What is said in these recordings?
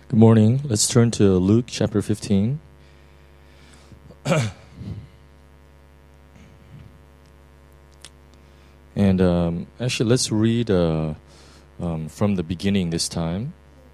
Good morning. Let's turn to Luke chapter 15. And actually, let's read from the beginning this time.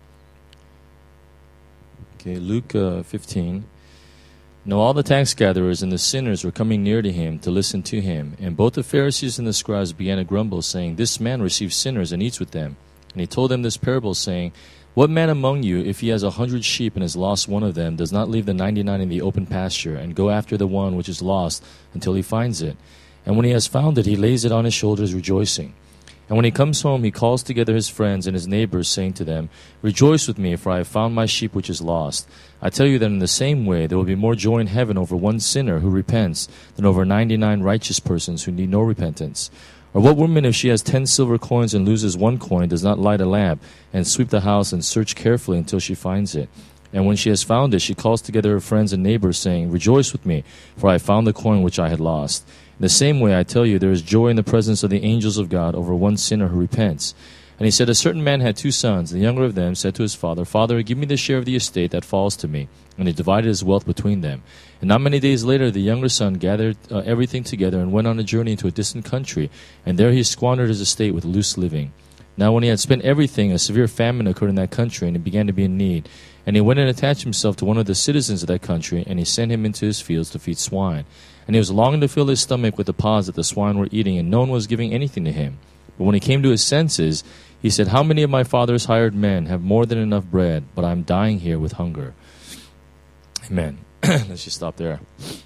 Okay, Luke 15. Now all the tax gatherers and the sinners were coming near to him to listen to him. And both the Pharisees and the scribes began to grumble, saying, "This man receives sinners and eats with them." And he told them this parable, saying, "What man among you, if he has 100 sheep and has lost one of them, does not leave the 99 in the open pasture and go after the one which is lost until he finds it? And when he has found it, he lays it on his shoulders, rejoicing. And when he comes home, he calls together his friends and his neighbors, saying to them, 'Rejoice with me, for I have found my sheep which is lost.' I tell you that in the same way there will be more joy in heaven over one sinner who repents than over 99 righteous persons who need no repentance. Or what woman, if she has 10 silver coins and loses one coin, does not light a lamp and sweep the house and search carefully until she finds it? And when she has found it, she calls together her friends and neighbors, saying, 'Rejoice with me, for I have found the coin which I had lost.' In the same way, I tell you, there is joy in the presence of the angels of God over one sinner who repents." And he said, "A certain man had 2 sons. The younger of them said to his father, 'Father, give me the share of the estate that falls to me.' And he divided his wealth between them. And not many days later, the younger son gathered everything together and went on a journey into a distant country. And there he squandered his estate with loose living. Now when he had spent everything, a severe famine occurred in that country, and he began to be in need. And he went and attached himself to one of the citizens of that country, and he sent him into his fields to feed swine. And he was longing to fill his stomach with the pods that the swine were eating, and no one was giving anything to him. But when he came to his senses, he said, 'How many of my father's hired men have more than enough bread, but I am dying here with hunger?'" Amen. Let's just stop there.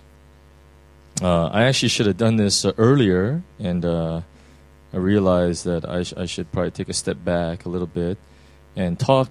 I actually should have done this earlier, and I realized that I should probably take a step back a little bit and talk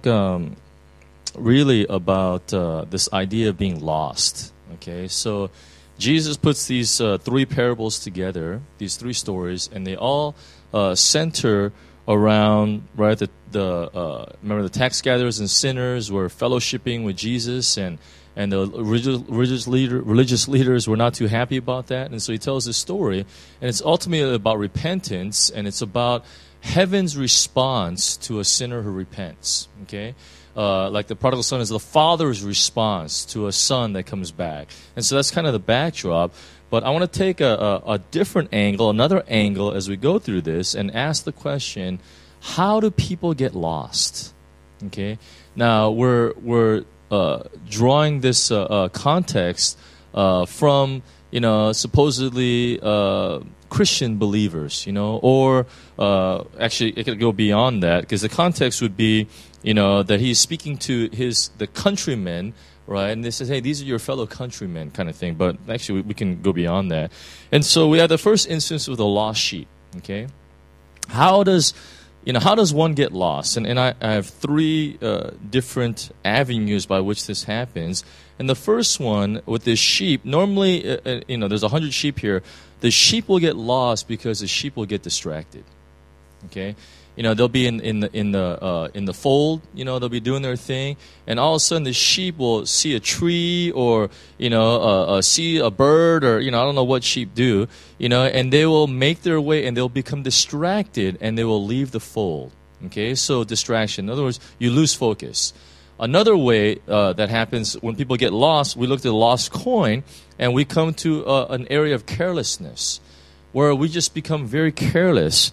really about this idea of being lost. Okay, so Jesus puts these 3 parables together, these 3 stories, and they all center around, right, remember the tax gatherers and sinners were fellowshipping with Jesus, and the religious leaders were not too happy about that. And so he tells this story, and it's ultimately about repentance, and it's about heaven's response to a sinner who repents. Okay? Like the prodigal son is the father's response to a son that comes back. And so that's kind of the backdrop. But I want to take a different angle, another angle as we go through this, and ask the question, how do people get lost? Okay? Now, we're drawing this context from, supposedly Christian believers, or actually it could go beyond that, because the context would be, that he's speaking to the countrymen, right? And they say, "Hey, these are your fellow countrymen," kind of thing. But actually, we can go beyond that. And so we have the first instance with a lost sheep. Okay, how does one get lost? And I have 3 different avenues by which this happens. And the first one with this sheep, normally, there's 100 sheep here. The sheep will get lost because the sheep will get distracted. Okay, they'll be in the fold. They'll be doing their thing, and all of a sudden the sheep will see a tree or see a bird, or I don't know what sheep do. And they will make their way, and they'll become distracted, and they will leave the fold. Okay, so distraction. In other words, you lose focus. Another way that happens when people get lost, we look at the lost coin, and we come to an area of carelessness, where we just become very careless,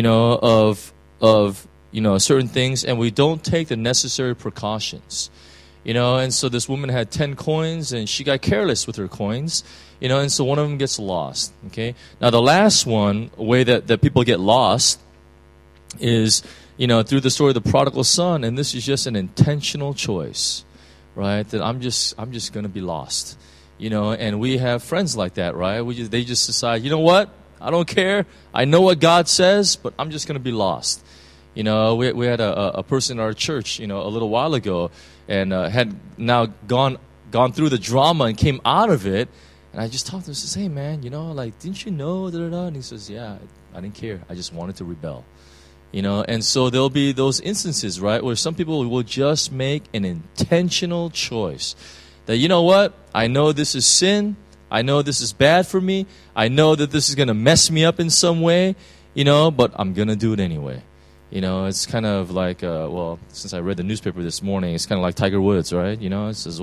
of certain things, and we don't take the necessary precautions. And so this woman had 10 coins, and she got careless with her coins, and so one of them gets lost. Okay. Now the last one, way that people get lost is, through the story of the prodigal son, and this is just an intentional choice, right? That I'm just going to be lost, and we have friends like that, right? They just decide, you know what? I don't care. I know what God says, but I'm just going to be lost. We had a person in our church, a little while ago, and had now gone through the drama and came out of it. And I just talked to him and says, "Hey, man, didn't you know, da-da-da?" And he says, "Yeah, I didn't care. I just wanted to rebel." And so there'll be those instances, right, where some people will just make an intentional choice that, you know what, I know this is sin. I know this is bad for me. I know that this is going to mess me up in some way, but I'm going to do it anyway. It's kind of like, since I read the newspaper this morning, it's kind of like Tiger Woods, right? It says,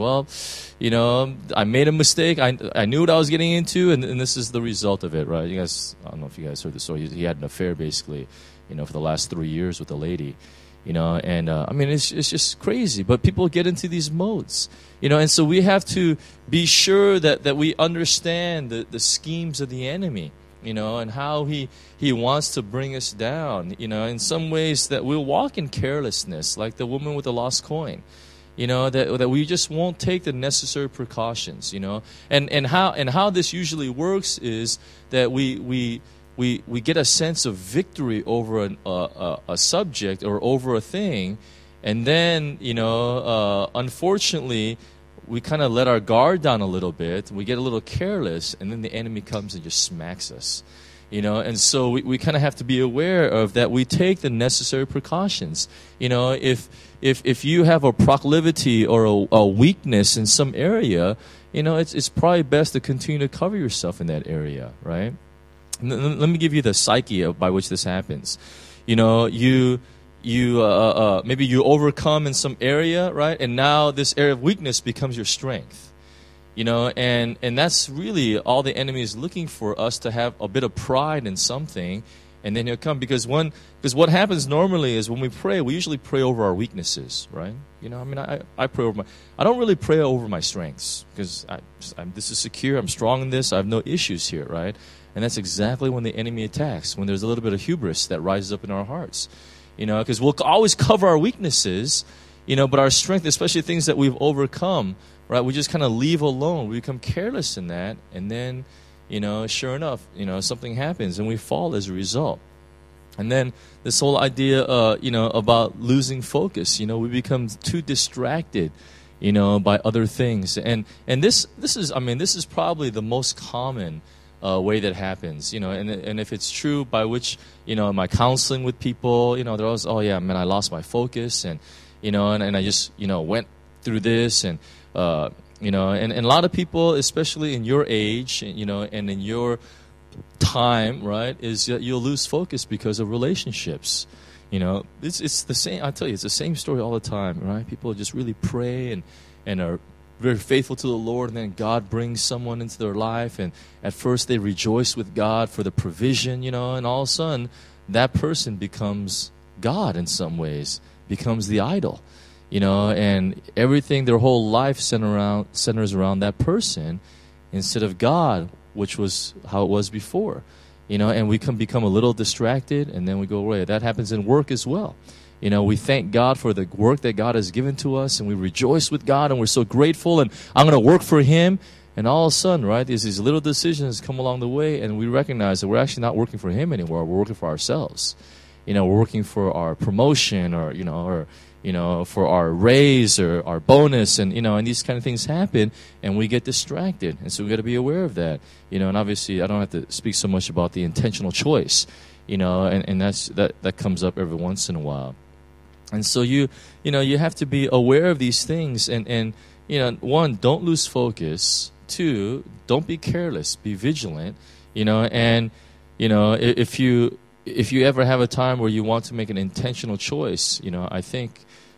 I made a mistake. I knew what I was getting into, and this is the result of it, right? I don't know if you guys heard the story. He had an affair, basically, for the last 3 years with a lady, it's just crazy. But people get into these modes, and so we have to be sure that we understand the schemes of the enemy, and how he wants to bring us down, in some ways that we'll walk in carelessness, like the woman with the lost coin, that we just won't take the necessary precautions, and how this usually works is that we get a sense of victory over a subject or over a thing, and then, unfortunately, we kind of let our guard down a little bit, we get a little careless, and then the enemy comes and just smacks us. And so we kind of have to be aware of that. We take the necessary precautions. If you have a proclivity or a weakness in some area, it's probably best to continue to cover yourself in that area, right? Let me give you the psyche by which this happens. You maybe you overcome in some area, right? And now this area of weakness becomes your strength. And that's really all the enemy is looking for, us to have a bit of pride in something, and then he'll come. Because what happens normally is when we pray, we usually pray over our weaknesses, right? I pray over I don't really pray over my strengths, because this is secure, I'm strong in this, I have no issues here, right? And that's exactly when the enemy attacks, when there's a little bit of hubris that rises up in our hearts. Because we'll always cover our weaknesses, but our strength, especially things that we've overcome, right, we just kind of leave alone. We become careless in that, and then, sure enough, something happens, and we fall as a result. And then this whole idea, about losing focus, we become too distracted, by other things. And this is probably the most common way that happens, and if it's true, by which, my counseling with people, they're always, oh yeah, man, I lost my focus, and, and I just, went through this, and, and a lot of people, especially in your age, and in your time, right, is you'll lose focus because of relationships. It's the same, I tell you, it's the same story all the time, right? People just really pray and are very faithful to the Lord, and then God brings someone into their life, and at first they rejoice with God for the provision, and all of a sudden that person becomes God in some ways, becomes the idol, and everything, their whole life centers around that person instead of God, which was how it was before, and we can become a little distracted, and then we go away. That happens in work as well. We thank God for the work that God has given to us, and we rejoice with God, and we're so grateful, and I'm going to work for Him. And all of a sudden, right, there's these little decisions come along the way, and we recognize that we're actually not working for Him anymore. We're working for ourselves. We're working for our promotion, or for our raise or our bonus, and and these kind of things happen, and we get distracted, and so we got to be aware of that. And obviously, I don't have to speak so much about the intentional choice, and that comes up every once in a while. And so you have to be aware of these things, and one, don't lose focus. Two, don't be careless, be vigilant. And if you ever have a time where you want to make an intentional choice, I think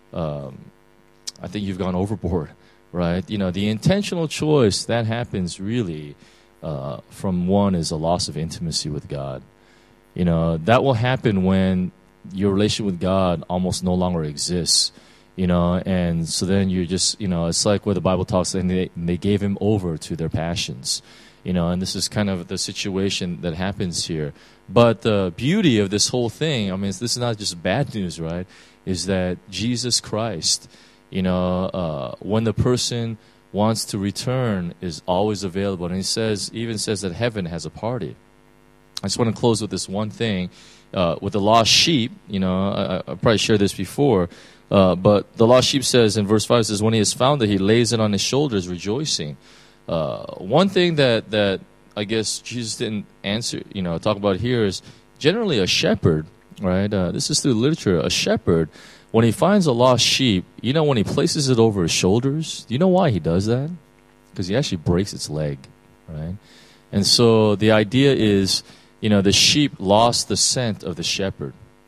you've gone overboard, right? The intentional choice that happens really from one is a loss of intimacy with God. That will happen when your relationship with God almost no longer exists, and so then you're just, it's like where the Bible talks, and they gave him over to their passions, and this is kind of the situation that happens here. But the beauty of this whole thing, this is not just bad news, right, is that Jesus Christ, when the person wants to return, is always available. And he even says that heaven has a party. I just want to close with this one thing. With the lost sheep, I probably shared this before, but the lost sheep says in verse 5, it says, when he has found it, he lays it on his shoulders, rejoicing. One thing that I guess Jesus didn't answer, talk about here is generally a shepherd, right? This is through literature. A shepherd, when he finds a lost sheep, when he places it over his shoulders, do you know why he does that? Because he actually breaks its leg, right? And so the idea is, the sheep lost the scent of the shepherd.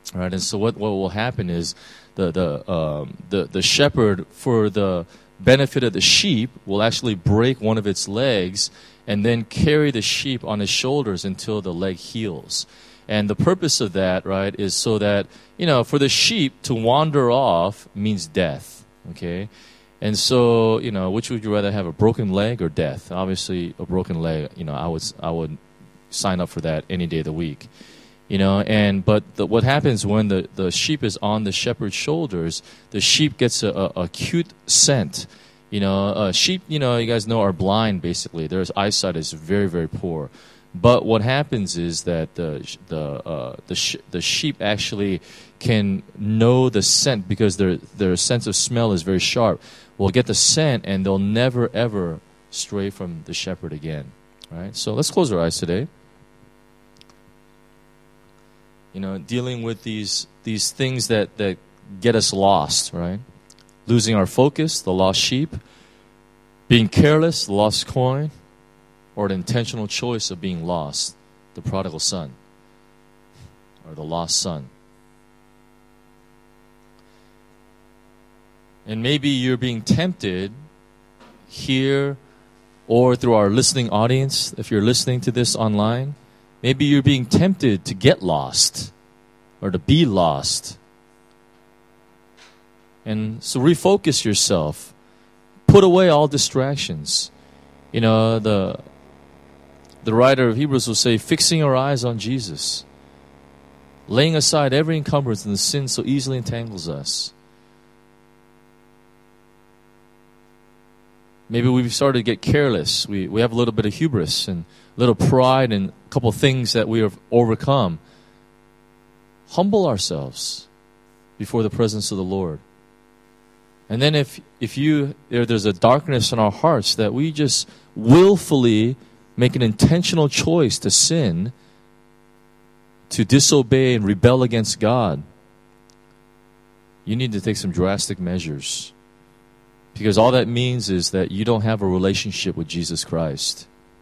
All right, and so what will happen is the shepherd, for the benefit of the sheep, will actually break one of its legs and then carry the sheep on his shoulders until the leg heals. And the purpose of that, right, is so that, for the sheep to wander off means death, okay? And so, which would you rather have, a broken leg or death? Obviously, a broken leg, I would sign up for that any day of the week. But what happens when the sheep is on the shepherd's shoulders, the sheep gets a acute scent. Sheep, you guys know, are blind, basically. Their eyesight is very, very poor. But what happens is that the sheep actually can know the scent because their sense of smell is very sharp. Will get the scent, and they'll never, ever stray from the shepherd again. Right? So let's close our eyes today. Dealing with these things that get us lost, right? Losing our focus, the lost sheep. Being careless, the lost coin. Or an intentional choice of being lost, the prodigal son. Or the lost son. And maybe you're being tempted here or through our listening audience, if you're listening to this online. Maybe you're being tempted to get lost or to be lost. And so refocus yourself. Put away all distractions. The writer of Hebrews will say, fixing our eyes on Jesus. Laying aside every encumbrance and the sin so easily entangles us. Maybe we've started to get careless. We have a little bit of hubris and a little pride and a couple things that we have overcome. Humble ourselves before the presence of the Lord. And then if there's a darkness in our hearts that we just willfully make an intentional choice to sin, to disobey and rebel against God, you need to take some drastic measures. Because all that means is that you don't have a relationship with Jesus Christ.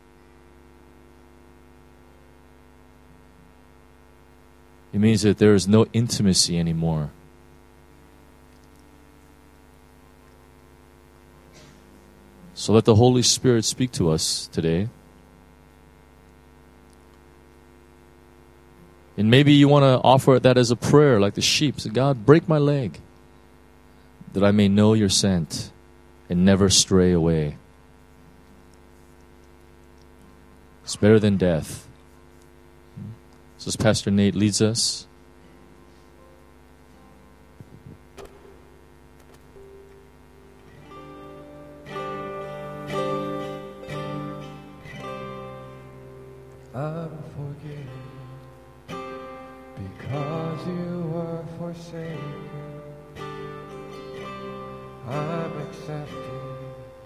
It means that there is no intimacy anymore. So let the Holy Spirit speak to us today. And maybe you want to offer that as a prayer, like the sheep. Say, God, break my leg, that I may know your scent and never stray away. It's better than death. So as Pastor Nate leads us, I'm forgiven because you were forsaken. I'm accepted.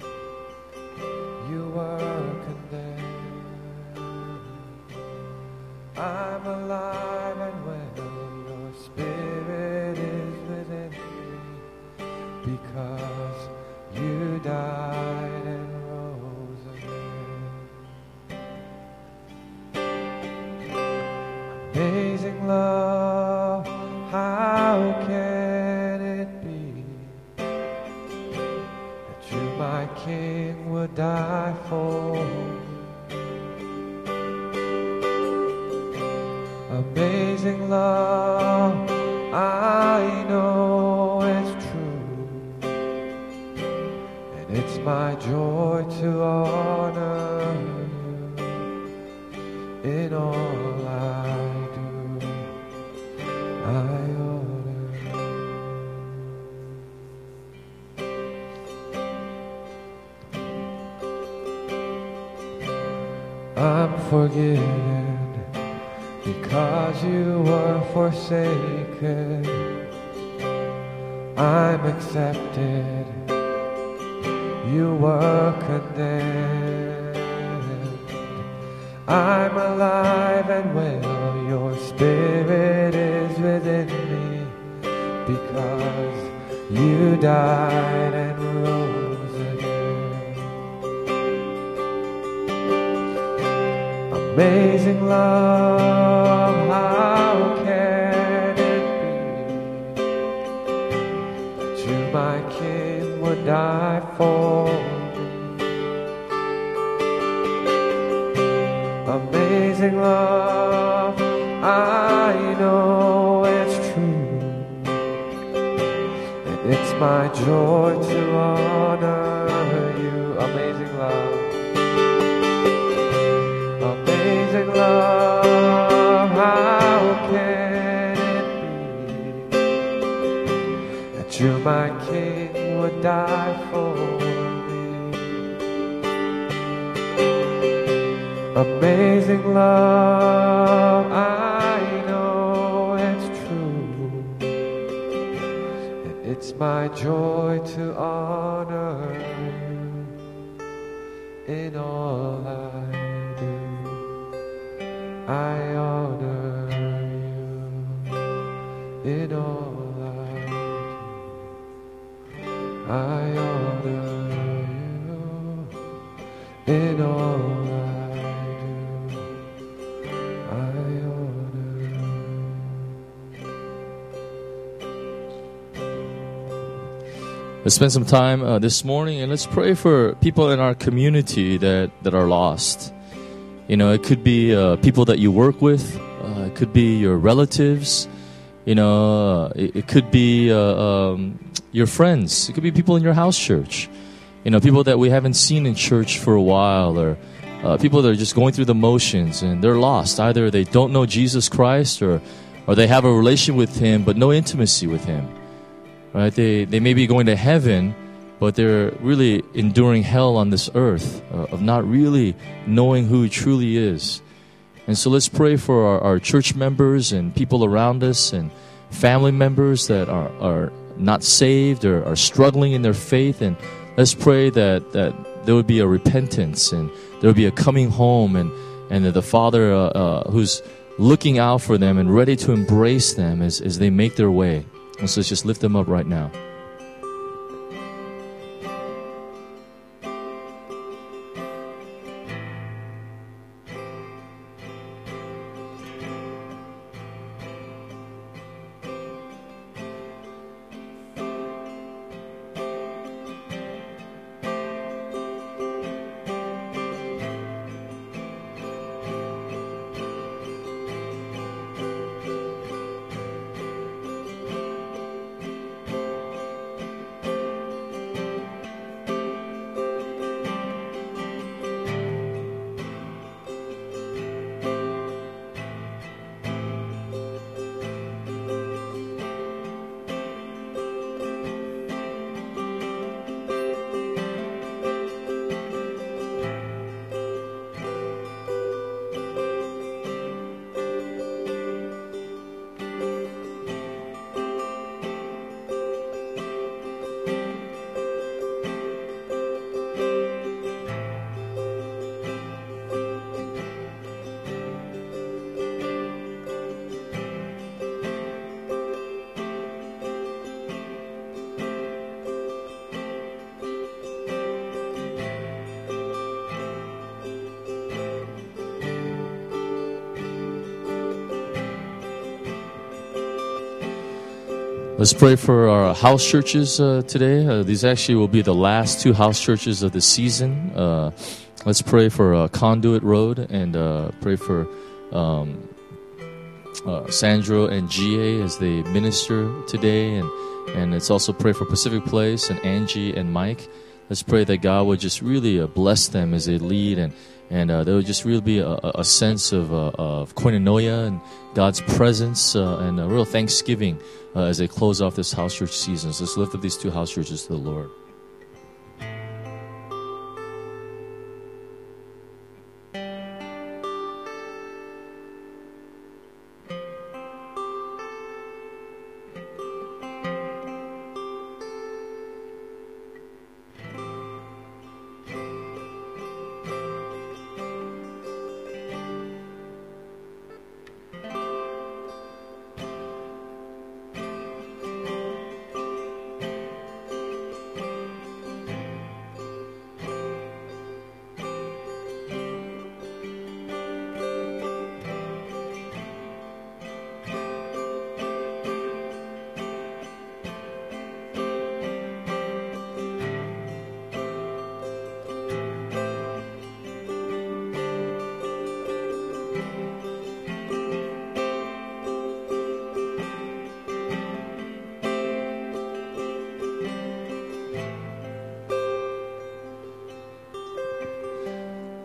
You were condemned. I'm alive and well. Your spirit is within me because you died and rose again. Amazing love, how can it be that you, my King, would die for me? Amazing love, I know it's true, and it's my joy to honor you in all I do. I honor you. I'm forgiven because you were forsaken. I'm accepted. You were condemned. I'm alive and well. Your spirit is within me because you died and rose again. Amazing love, how can it would die for me. Amazing love, I know it's true, and it's my joy to honor you. Amazing love, amazing love, how can it be that you, my King, would die for me? Amazing love, I know it's true, and it's my joy to honor you in all I do. I honor you in all I do. I honor you in all I do. Let's spend some time this morning and let's pray for people in our community that are lost. You know, it could be people that you work with. It could be your relatives. You know, it could be your friends. It could be people in your house church. You know, people that we haven't seen in church for a while, or people that are just going through the motions and they're lost. Either they don't know Jesus Christ or they have a relation with Him but no intimacy with Him. Right? They may be going to heaven, but they're really enduring hell on this earth of not really knowing who He truly is. And so let's pray for our church members and people around us and family members that are not saved or are struggling in their faith. And let's pray that there would be a repentance and there would be a coming home and that the Father who's looking out for them and ready to embrace them as they make their way. And so let's just lift them up right now. Let's pray for our house churches today. These actually will be the last two house churches of the season. Let's pray for Conduit Road and pray for Sandro and GA as they minister today. And let's also pray for Pacific Place and Angie and Mike. Let's pray that God would just really bless them as they lead and there would just really be a sense of koinonia and God's presence and a real thanksgiving as they close off this house church season. So let's lift up these two house churches to the Lord.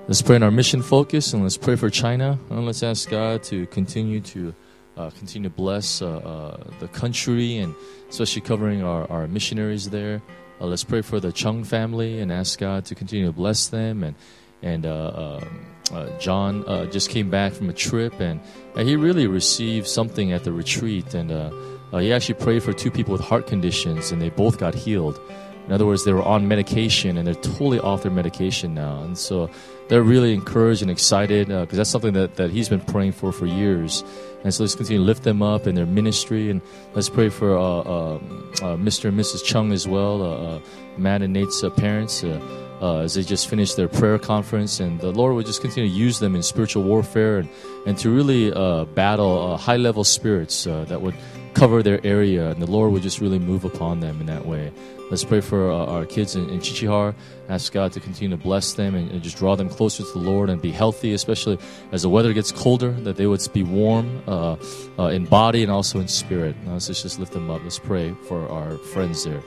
Let's pray in our mission focus, and let's pray for China. And let's ask God to continue to bless the country, and especially covering our missionaries there. Let's pray for the Chung family and ask God to continue to bless them. And John just came back from a trip, and he really received something at the retreat. And he actually prayed for 2 people with heart conditions, and they both got healed. In other words, they were on medication, and they're totally off their medication now. And so they're really encouraged and excited because that's something that he's been praying for years. And so let's continue to lift them up in their ministry. And let's pray for Mr. and Mrs. Chung as well, Matt and Nate's parents, as they just finished their prayer conference. And the Lord would just continue to use them in spiritual warfare and to really battle high-level spirits that would cover their area. And the Lord would just really move upon them in that way. Let's pray for our kids in Chichihar. Ask God to continue to bless them and just draw them closer to the Lord and be healthy, especially as the weather gets colder, that they would be warm in body and also in spirit. Let's just lift them up. Let's pray for our friends there.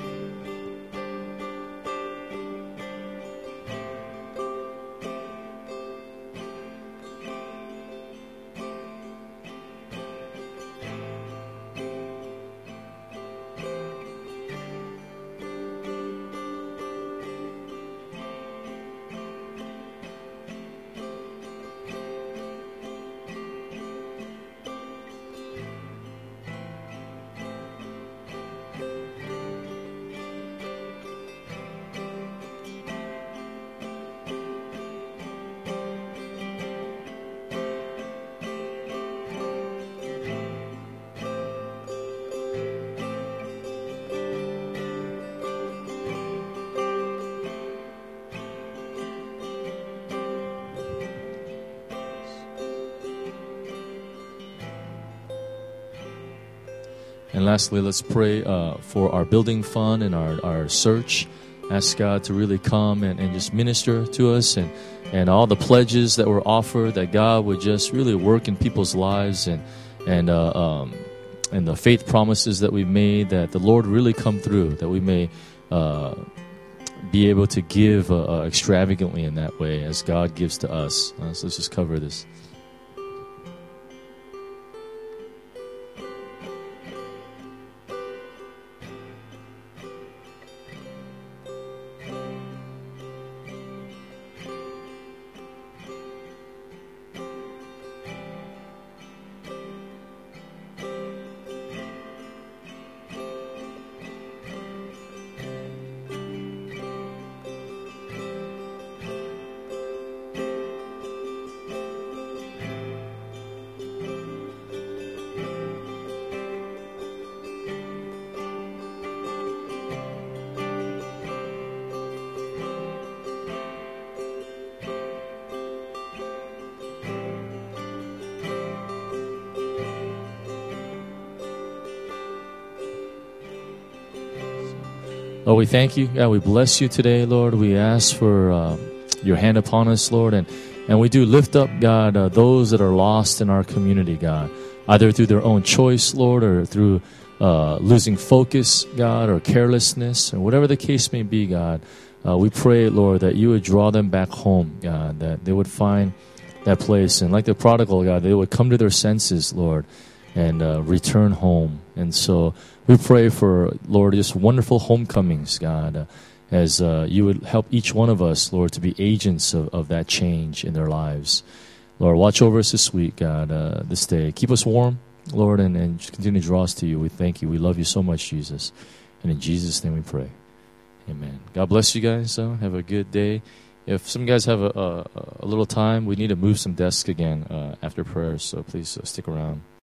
And lastly, let's pray for our building fund and our search. Ask God to really come and just minister to us and all the pledges that were offered, that God would just really work in people's lives and the faith promises that we've made, that the Lord really come through, that we may be able to give extravagantly in that way as God gives to us. So let's just cover this. Lord, we thank you. God, we bless you today, Lord. We ask for your hand upon us, Lord. And we do lift up, God, those that are lost in our community, God, either through their own choice, Lord, or through losing focus, God, or carelessness, or whatever the case may be, God. We pray, Lord, that you would draw them back home, God, that they would find that place. And like the prodigal, God, they would come to their senses, Lord, and return home. And so we pray for, Lord, just wonderful homecomings, God, as you would help each one of us, Lord, to be agents of that change in their lives. Lord, watch over us this week, God, this day. Keep us warm, Lord, and continue to draw us to you. We thank you. We love you so much, Jesus. And in Jesus' name we pray. Amen. God bless you guys. Have a good day. If some guys have a little time, we need to move some desks again after prayers, so please stick around.